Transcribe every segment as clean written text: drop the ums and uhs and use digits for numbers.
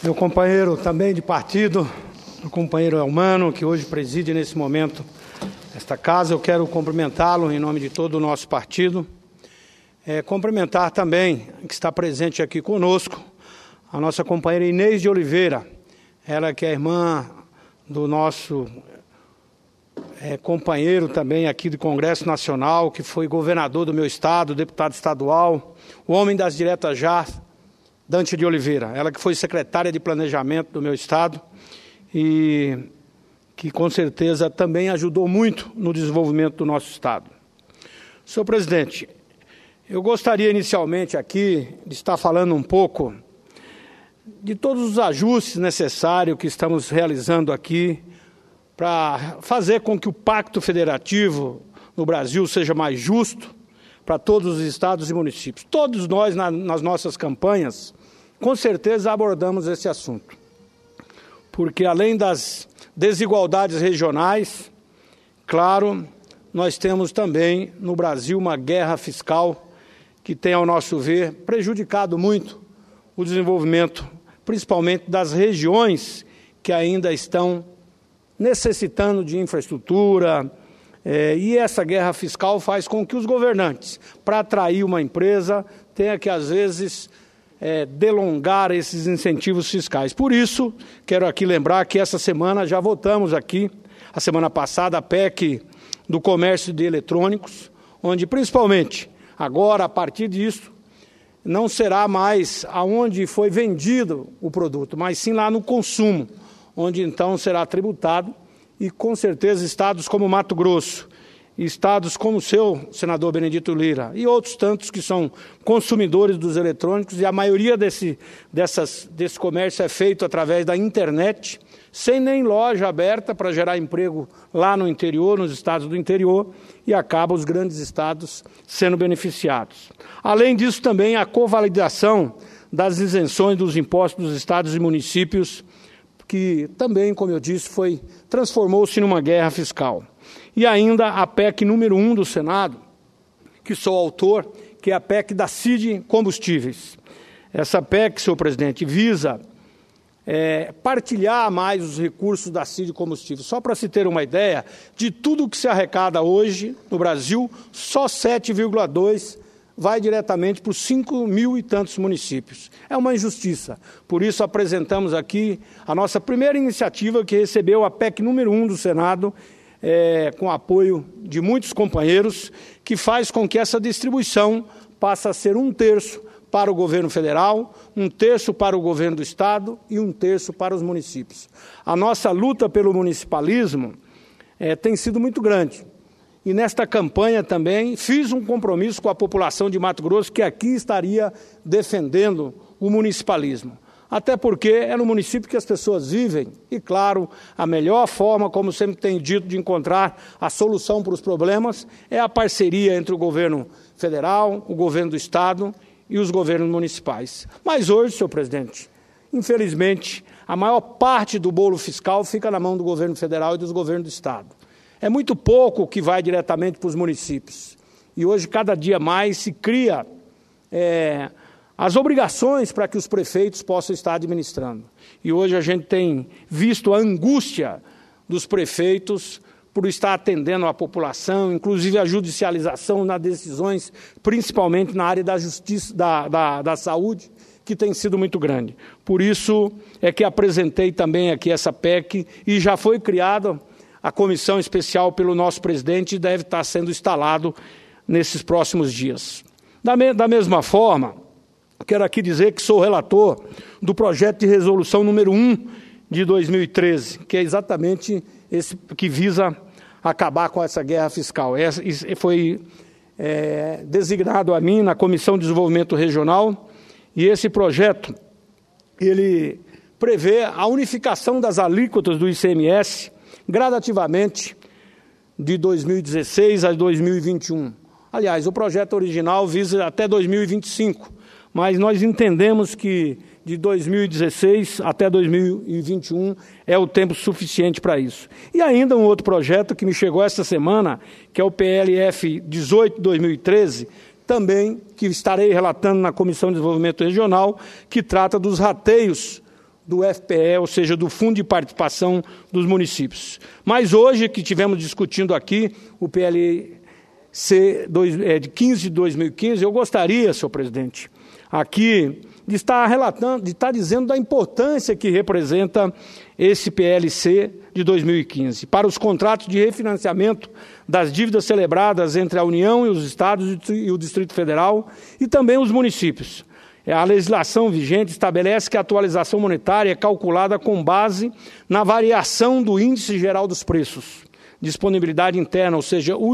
meu companheiro também de partido, meu companheiro Elmano, que hoje preside nesse momento esta casa. Eu quero cumprimentá-lo em nome de todo o nosso partido. Cumprimentar também, que está presente aqui conosco, a nossa companheira Inês de Oliveira, ela que é irmã do nosso companheiro também aqui do Congresso Nacional, que foi governador do meu estado, deputado estadual, o homem das diretas já, Dante de Oliveira, ela que foi secretária de planejamento do meu estado e que com certeza também ajudou muito no desenvolvimento do nosso estado. Senhor presidente, eu gostaria inicialmente aqui de estar falando um pouco de todos os ajustes necessários que estamos realizando aqui para fazer com que o Pacto Federativo no Brasil seja mais justo para todos os estados e municípios. Todos nós, nas nossas campanhas, com certeza abordamos esse assunto, porque além das desigualdades regionais, claro, nós temos também no Brasil uma guerra fiscal que tem, ao nosso ver, prejudicado muito o desenvolvimento, principalmente das regiões que ainda estão necessitando de infraestrutura, e essa guerra fiscal faz com que os governantes, para atrair uma empresa, tenha que, às vezes, delongar esses incentivos fiscais. Por isso, quero aqui lembrar que essa semana já votamos aqui, a semana passada, a PEC do comércio de eletrônicos, onde, principalmente, agora, a partir disso, não será mais aonde foi vendido o produto, mas sim lá no consumo, onde então será tributado, e com certeza estados como Mato Grosso, estados como o seu, senador Benedito Lira, e outros tantos que são consumidores dos eletrônicos, e a maioria desse comércio é feito através da internet, sem nem loja aberta para gerar emprego lá no interior, nos estados do interior, e acaba os grandes estados sendo beneficiados. Além disso, também a covalidação das isenções dos impostos dos estados e municípios, que também, como eu disse, transformou-se numa guerra fiscal. E ainda a PEC número 1 do Senado, que sou autor, que é a PEC da CID Combustíveis. Essa PEC, senhor presidente, visa partilhar mais os recursos da CID Combustíveis. Só para se ter uma ideia, de tudo que se arrecada hoje no Brasil, só 7,2% vai diretamente para os 5 mil e tantos municípios. É uma injustiça. Por isso apresentamos aqui a nossa primeira iniciativa, que recebeu a PEC número 1 do Senado, com apoio de muitos companheiros, que faz com que essa distribuição passe a ser 1/3 para o governo federal, 1/3 para o governo do estado e 1/3 para os municípios. A nossa luta pelo municipalismo tem sido muito grande. E nesta campanha também fiz um compromisso com a população de Mato Grosso que aqui estaria defendendo o municipalismo. Até porque é no município que as pessoas vivem e, claro, a melhor forma, como sempre tenho dito, de encontrar a solução para os problemas é a parceria entre o governo federal, o governo do estado e os governos municipais. Mas hoje, senhor presidente, infelizmente, a maior parte do bolo fiscal fica na mão do governo federal e dos governos do estado. É muito pouco que vai diretamente para os municípios. E hoje, cada dia mais, se cria as obrigações para que os prefeitos possam estar administrando. E hoje a gente tem visto a angústia dos prefeitos por estar atendendo a população, inclusive a judicialização nas decisões, principalmente na área da justiça, da saúde, que tem sido muito grande. Por isso é que apresentei também aqui essa PEC e já foi criada a comissão especial pelo nosso presidente e deve estar sendo instalado nesses próximos dias. Da mesma forma, quero aqui dizer que sou relator do projeto de resolução número 1 de 2013, que é exatamente esse que visa acabar com essa guerra fiscal. Foi designado a mim na Comissão de Desenvolvimento Regional, e esse projeto ele prevê a unificação das alíquotas do ICMS gradativamente de 2016 a 2021. Aliás, o projeto original visa até 2025, mas nós entendemos que de 2016 até 2021 é o tempo suficiente para isso. E ainda um outro projeto que me chegou esta semana, que é o PLF 18/2013, também que estarei relatando na Comissão de Desenvolvimento Regional, que trata dos rateios do FPE, ou seja, do Fundo de Participação dos Municípios. Mas hoje, que tivemos discutindo aqui o PLC de 15 de 2015, eu gostaria, senhor presidente, aqui de estar relatando, de estar dizendo da importância que representa esse PLC de 2015 para os contratos de refinanciamento das dívidas celebradas entre a União e os Estados e o Distrito Federal e também os municípios. A legislação vigente estabelece que a atualização monetária é calculada com base na variação do Índice Geral dos Preços, disponibilidade interna, ou seja, o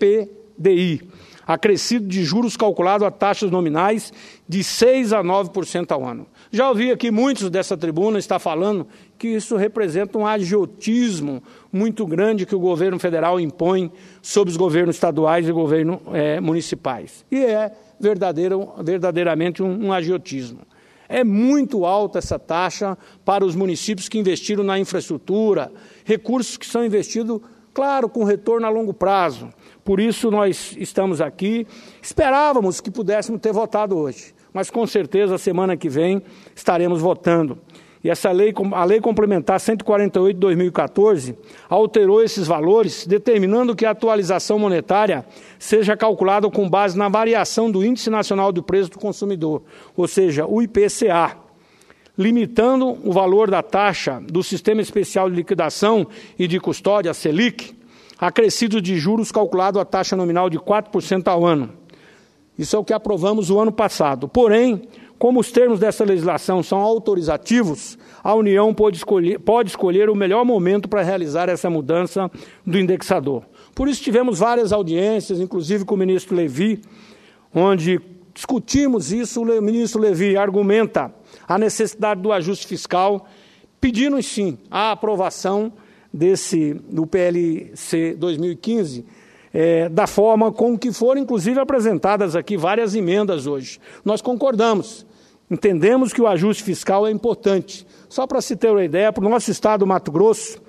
IGPDI, acrescido de juros calculado a taxas nominais de 6% a 9% ao ano. Já ouvi aqui muitos dessa tribuna estar falando que isso representa um agiotismo muito grande que o governo federal impõe sobre os governos estaduais e governos municipais. E é verdadeiramente um agiotismo. É muito alta essa taxa para os municípios que investiram na infraestrutura, recursos que são investidos, claro, com retorno a longo prazo. Por isso nós estamos aqui, esperávamos que pudéssemos ter votado hoje, mas com certeza a semana que vem estaremos votando. E essa lei, a Lei Complementar 148 de 2014, alterou esses valores, determinando que a atualização monetária seja calculada com base na variação do Índice Nacional do Preço do Consumidor, ou seja, o IPCA, limitando o valor da taxa do Sistema Especial de Liquidação e de Custódia, a Selic, acrescido de juros calculado a taxa nominal de 4% ao ano. Isso é o que aprovamos o ano passado. Porém, como os termos dessa legislação são autorizativos, a União pode escolher o melhor momento para realizar essa mudança do indexador. Por isso tivemos várias audiências, inclusive com o ministro Levi, onde discutimos isso. O ministro Levi argumenta a necessidade do ajuste fiscal, pedindo, sim, a aprovação do PLC 2015, da forma com que foram, inclusive, apresentadas aqui várias emendas hoje. Nós concordamos, entendemos que o ajuste fiscal é importante. Só para se ter uma ideia, para o nosso estado do Mato Grosso,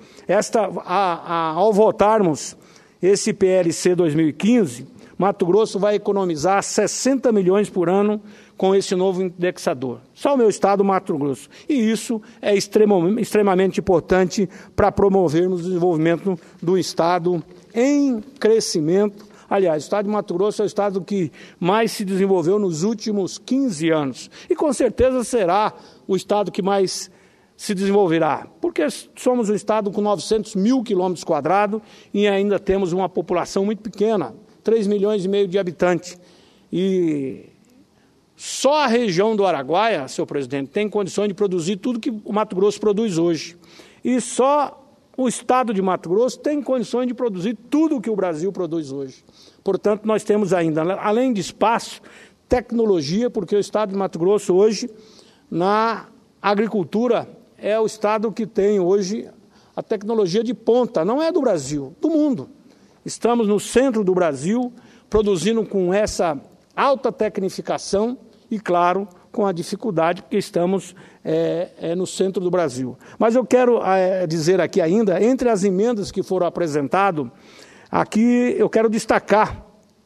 ao votarmos esse PLC 2015, Mato Grosso vai economizar 60 milhões por ano com esse novo indexador. Só o meu estado, Mato Grosso. E isso é extremamente importante para promovermos o desenvolvimento do estado em crescimento. Aliás, o estado de Mato Grosso é o estado que mais se desenvolveu nos últimos 15 anos. E com certeza será o estado que mais se desenvolverá, porque somos um estado com 900 mil quilômetros quadrados e ainda temos uma população muito pequena, 3,5 milhões de habitantes. E só a região do Araguaia, senhor presidente, tem condições de produzir tudo que o Mato Grosso produz hoje. E só o estado de Mato Grosso tem condições de produzir tudo o que o Brasil produz hoje. Portanto, nós temos ainda, além de espaço, tecnologia, porque o estado de Mato Grosso hoje, na agricultura, é o estado que tem hoje a tecnologia de ponta, não é do Brasil, do mundo. Estamos no centro do Brasil, produzindo com essa alta tecnificação e, claro, com a dificuldade, porque estamos no centro do Brasil. Mas eu quero dizer aqui ainda, entre as emendas que foram apresentadas, aqui eu quero destacar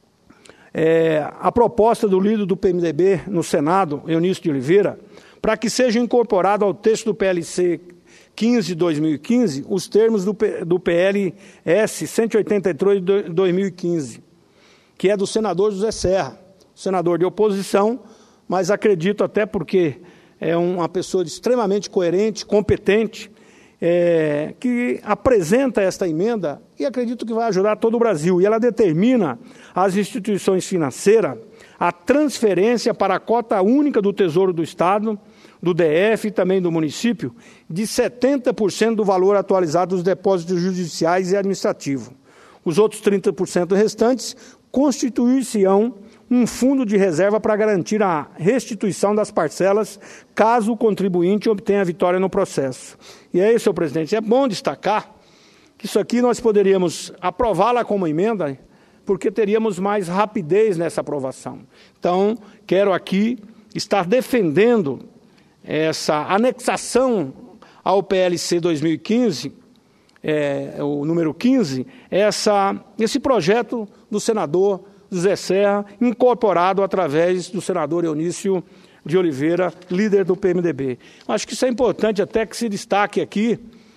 a proposta do líder do PMDB no Senado, Eunício de Oliveira, para que seja incorporado ao texto do PLC 15 de 2015 os termos do PLS 183 de 2015, que é do senador José Serra, senador de oposição, mas acredito até porque é uma pessoa extremamente coerente, competente, que apresenta esta emenda e acredito que vai ajudar todo o Brasil. E ela determina às instituições financeiras a transferência para a cota única do Tesouro do Estado, do DF e também do município, de 70% do valor atualizado dos depósitos judiciais e administrativos. Os outros 30% restantes constituir-se-ão um fundo de reserva para garantir a restituição das parcelas, caso o contribuinte obtenha a vitória no processo. E aí, senhor presidente, é bom destacar que isso aqui nós poderíamos aprová-la como emenda, porque teríamos mais rapidez nessa aprovação. Então, quero aqui estar defendendo essa anexação ao PLC 2015, o número 15, esse projeto do senador José Serra, incorporado através do senador Eunício de Oliveira, líder do PMDB. Acho que isso é importante até que se destaque aqui,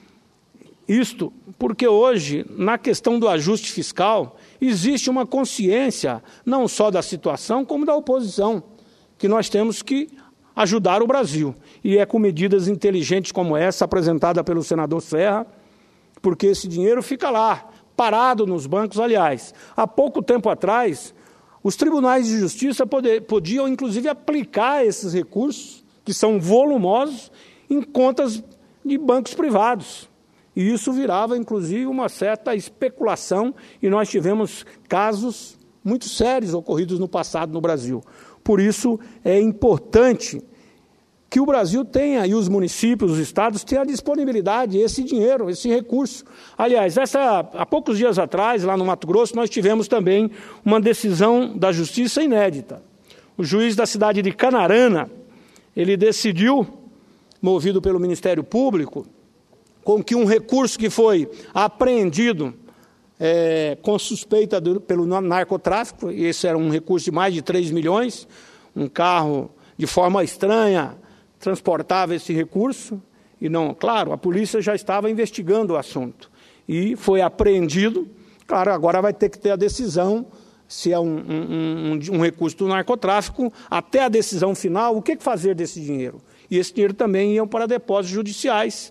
isto porque hoje, na questão do ajuste fiscal, existe uma consciência, não só da situação, como da oposição, que nós temos que ajudar o Brasil. E é com medidas inteligentes como essa, apresentada pelo senador Serra, porque esse dinheiro fica lá, parado nos bancos. Aliás, há pouco tempo atrás, os tribunais de justiça podiam, inclusive, aplicar esses recursos, que são volumosos, em contas de bancos privados. E isso virava, inclusive, uma certa especulação, e nós tivemos casos muito sérios ocorridos no passado no Brasil. Por isso, é importante que o Brasil tenha, e os municípios, os estados, tenham a disponibilidade, esse dinheiro, esse recurso. Aliás, há poucos dias atrás, lá no Mato Grosso, nós tivemos também uma decisão da Justiça inédita. O juiz da cidade de Canarana, ele decidiu, movido pelo Ministério Público, com que um recurso que foi apreendido com suspeita pelo narcotráfico, e esse era um recurso de mais de 3 milhões, um carro de forma estranha transportava esse recurso, e não, claro, a polícia já estava investigando o assunto, e foi apreendido. Claro, agora vai ter que ter a decisão, se é um recurso do narcotráfico, até a decisão final, o que fazer desse dinheiro. E esse dinheiro também ia para depósitos judiciais,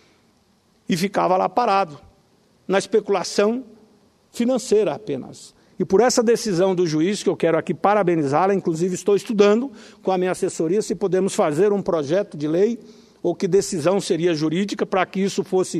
e ficava lá parado, na especulação financeira apenas. E por essa decisão do juiz, que eu quero aqui parabenizá-la, inclusive estou estudando com a minha assessoria se podemos fazer um projeto de lei, ou que decisão seria jurídica, para que isso fosse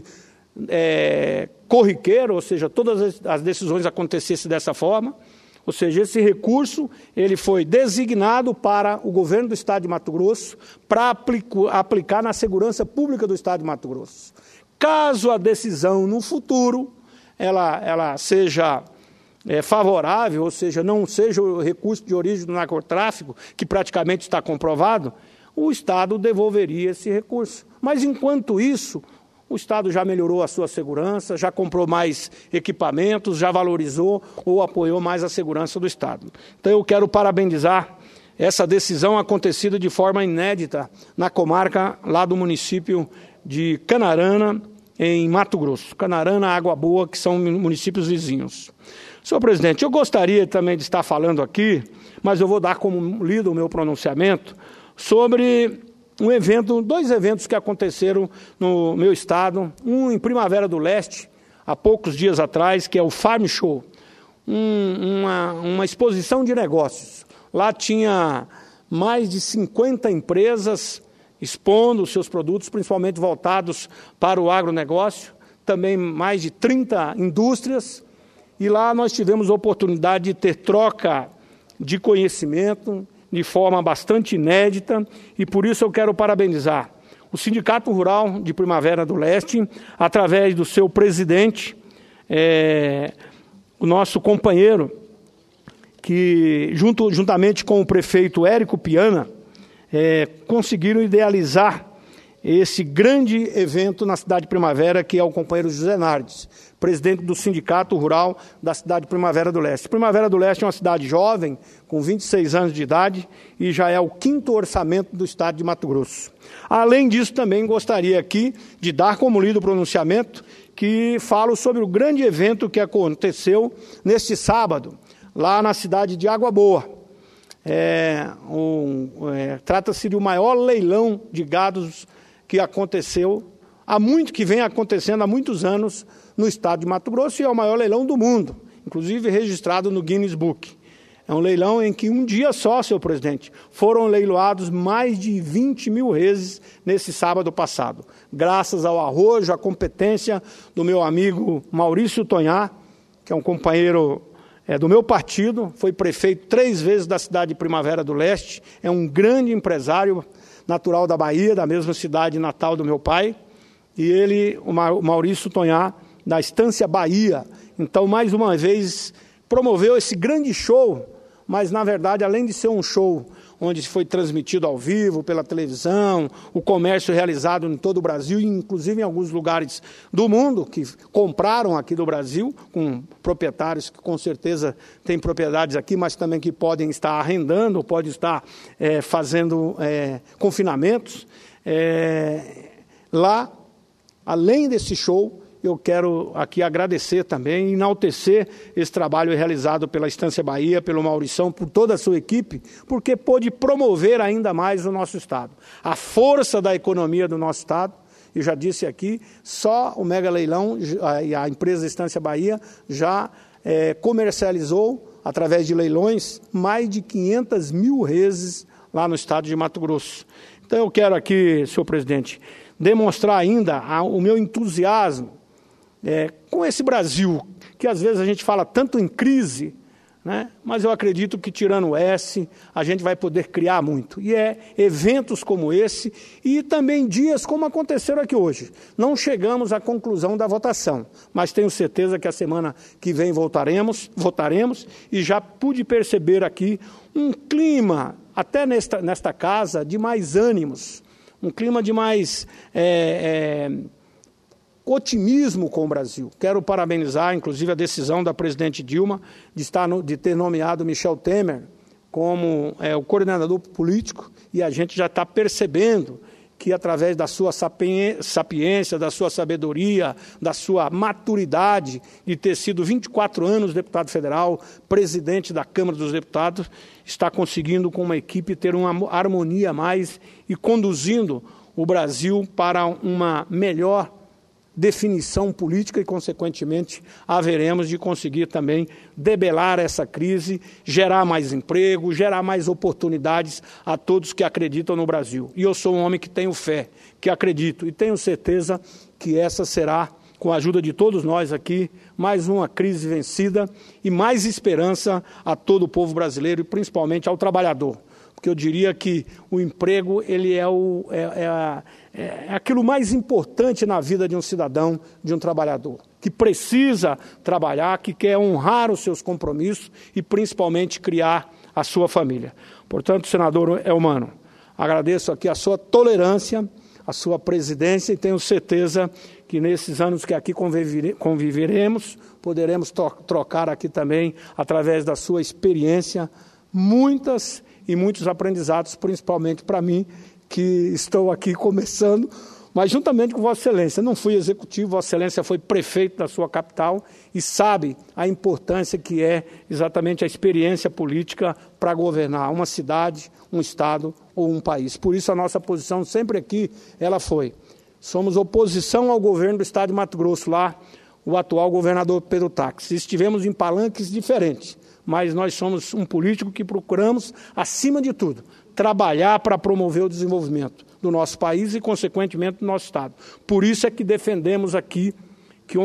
corriqueiro, ou seja, todas as decisões acontecessem dessa forma. Ou seja, esse recurso ele foi designado para o governo do Estado de Mato Grosso, para aplicar na segurança pública do Estado de Mato Grosso. Caso a decisão no futuro ela seja favorável, ou seja, não seja o recurso de origem do narcotráfico, que praticamente está comprovado, o Estado devolveria esse recurso. Mas, enquanto isso, o Estado já melhorou a sua segurança, já comprou mais equipamentos, já valorizou ou apoiou mais a segurança do Estado. Então, eu quero parabenizar essa decisão acontecida de forma inédita na comarca lá do município de Canarana, em Mato Grosso. Canarana, Água Boa, que são municípios vizinhos. Senhor presidente, eu gostaria também de estar falando aqui, mas eu vou dar como lido o meu pronunciamento, sobre dois eventos que aconteceram no meu estado, um em Primavera do Leste, há poucos dias atrás, que é o Farm Show, uma exposição de negócios. Lá tinha mais de 50 empresas expondo os seus produtos, principalmente voltados para o agronegócio, também mais de 30 indústrias, e lá nós tivemos a oportunidade de ter troca de conhecimento de forma bastante inédita, e por isso eu quero parabenizar o Sindicato Rural de Primavera do Leste, através do seu presidente, o nosso companheiro, que juntamente com o prefeito Érico Piana, conseguiram idealizar esse grande evento na cidade de Primavera, que é o companheiro José Nardes, presidente do Sindicato Rural da cidade de Primavera do Leste. Primavera do Leste é uma cidade jovem, com 26 anos de idade, e já é o 5º orçamento do estado de Mato Grosso. Além disso, também gostaria aqui de dar como lido o pronunciamento, que falo sobre o grande evento que aconteceu neste sábado, lá na cidade de Água Boa. Trata-se de o maior leilão de gados que aconteceu, que vem acontecendo há muitos anos no estado de Mato Grosso, e é o maior leilão do mundo, inclusive registrado no Guinness Book. É um leilão em que um dia só, senhor presidente, foram leiloados mais de 20 mil vezes nesse sábado passado, graças ao arrojo, à competência do meu amigo Maurício Tonhá, que é um companheiro do meu partido, foi prefeito 3 vezes da cidade de Primavera do Leste, é um grande empresário natural da Bahia, da mesma cidade natal do meu pai, e ele, o Maurício Tonhá, da Estância Bahia. Então, mais uma vez, promoveu esse grande show, mas, na verdade, além de ser um show onde foi transmitido ao vivo pela televisão, o comércio realizado em todo o Brasil, inclusive em alguns lugares do mundo, que compraram aqui do Brasil, com proprietários que com certeza têm propriedades aqui, mas também que podem estar arrendando, podem estar fazendo confinamentos. Lá, além desse show, eu quero aqui agradecer também, enaltecer esse trabalho realizado pela Estância Bahia, pelo Maurição, por toda a sua equipe, porque pôde promover ainda mais o nosso Estado. A força da economia do nosso Estado, eu já disse aqui, só o Mega Leilão e a empresa Estância Bahia já comercializou, através de leilões, mais de 500 mil reses lá no estado de Mato Grosso. Então eu quero aqui, senhor presidente, demonstrar ainda o meu entusiasmo com esse Brasil, que às vezes a gente fala tanto em crise, né? Mas eu acredito que, tirando o S, a gente vai poder criar muito. E eventos como esse, e também dias como aconteceram aqui hoje. Não chegamos à conclusão da votação, mas tenho certeza que a semana que vem votaremos, e já pude perceber aqui um clima, até nesta casa, de mais ânimos, um clima de mais otimismo com o Brasil. Quero parabenizar, inclusive, a decisão da presidente Dilma de ter nomeado Michel Temer como o coordenador político, e a gente já está percebendo que, através da sua sapiência, da sua sabedoria, da sua maturidade, de ter sido 24 anos deputado federal, presidente da Câmara dos Deputados, está conseguindo, com uma equipe, ter uma harmonia a mais e conduzindo o Brasil para uma melhor definição política e, consequentemente, haveremos de conseguir também debelar essa crise, gerar mais emprego, gerar mais oportunidades a todos que acreditam no Brasil. E eu sou um homem que tenho fé, que acredito, e tenho certeza que essa será, com a ajuda de todos nós aqui, mais uma crise vencida e mais esperança a todo o povo brasileiro e principalmente ao trabalhador. Porque eu diria que o emprego ele é aquilo mais importante na vida de um cidadão, de um trabalhador, que precisa trabalhar, que quer honrar os seus compromissos e principalmente criar a sua família. Portanto, senador Elmano, agradeço aqui a sua tolerância, a sua presidência, e tenho certeza que nesses anos que aqui conviveremos, poderemos trocar aqui também, através da sua experiência, muitos aprendizados, principalmente para mim, que estou aqui começando, mas juntamente com Vossa Excelência. Não fui executivo, Vossa Excelência foi prefeito da sua capital e sabe a importância que é exatamente a experiência política para governar uma cidade, um estado ou um país. Por isso a nossa posição sempre aqui, ela foi: somos oposição ao governo do estado de Mato Grosso, lá o atual governador Pedro Táxi. Estivemos em palanques diferentes, mas nós somos um político que procuramos, acima de tudo, trabalhar para promover o desenvolvimento do nosso país e, consequentemente, do nosso estado. Por isso é que defendemos aqui que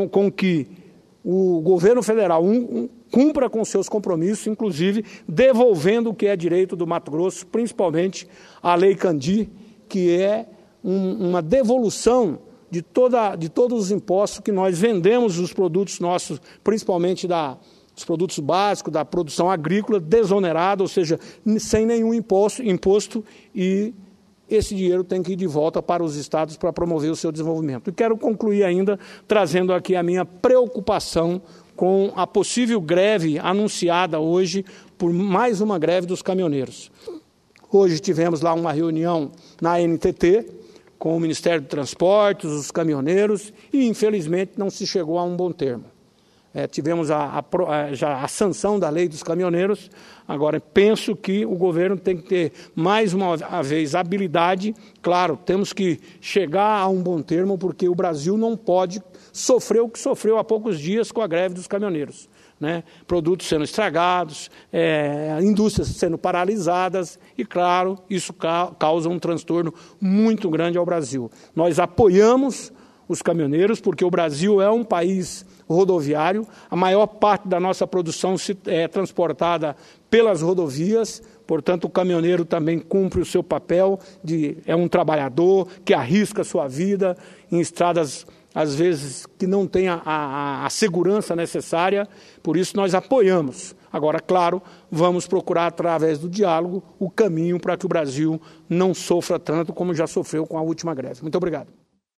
o governo federal cumpra com seus compromissos, inclusive devolvendo o que é direito do Mato Grosso, principalmente a Lei Candir, que é uma devolução de todos os impostos que nós vendemos os produtos nossos, principalmente os produtos básicos da produção agrícola, desonerado, ou seja, sem nenhum imposto, e esse dinheiro tem que ir de volta para os estados para promover o seu desenvolvimento. E quero concluir ainda trazendo aqui a minha preocupação com a possível greve anunciada hoje por mais uma greve dos caminhoneiros. Hoje tivemos lá uma reunião na NTT com o Ministério do Transportes, os caminhoneiros, e infelizmente não se chegou a um bom termo. Tivemos já a sanção da lei dos caminhoneiros. Agora, penso que o governo tem que ter, mais uma vez, habilidade. Claro, temos que chegar a um bom termo, porque o Brasil não pode sofrer o que sofreu há poucos dias com a greve dos caminhoneiros, né? Produtos sendo estragados, indústrias sendo paralisadas e, claro, isso causa um transtorno muito grande ao Brasil. Nós apoiamos os caminhoneiros, porque o Brasil é um país rodoviário, a maior parte da nossa produção é transportada pelas rodovias, portanto, o caminhoneiro também cumpre o seu papel é um trabalhador que arrisca a sua vida em estradas às vezes que não tem a segurança necessária, por isso nós apoiamos. Agora, claro, vamos procurar, através do diálogo, o caminho para que o Brasil não sofra tanto como já sofreu com a última greve. Muito obrigado.